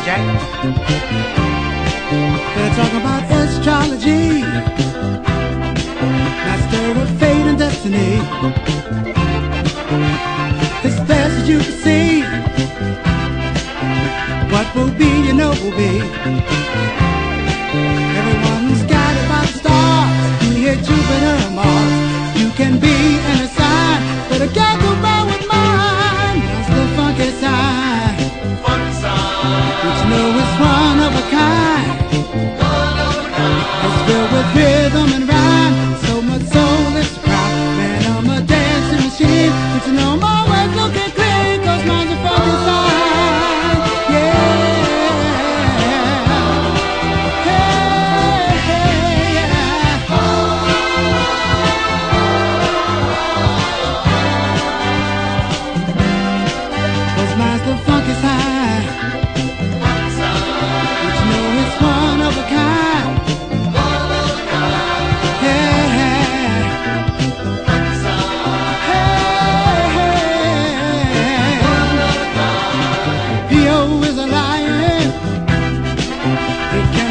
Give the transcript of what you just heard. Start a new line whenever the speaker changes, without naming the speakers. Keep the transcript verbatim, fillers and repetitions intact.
Jack.
They're talking about astrology, master of fate and destiny. As fast as you can see, what will be, you know will be. Everyone's guided by the stars. You hear Jupiter and Mars. You can be in a sign, but I can't go by with mine. That's the funky sign.
Funky sign.
But you know it's one of a kind.
One of a kind.
It's filled with rhythm and rhyme. So much soul is proud. Man, I'm a dancing machine. But you know I'm always looking clean, 'cause mine's a funky sign. Yeah. Hey, hey, yeah. 'Cause mine's the funky sign.
Funky sign.
But you know it's one of a kind.
One of a kind.
Yeah.
Funky sign.
Hey, hey.
One of a kind.
P O is a lion. It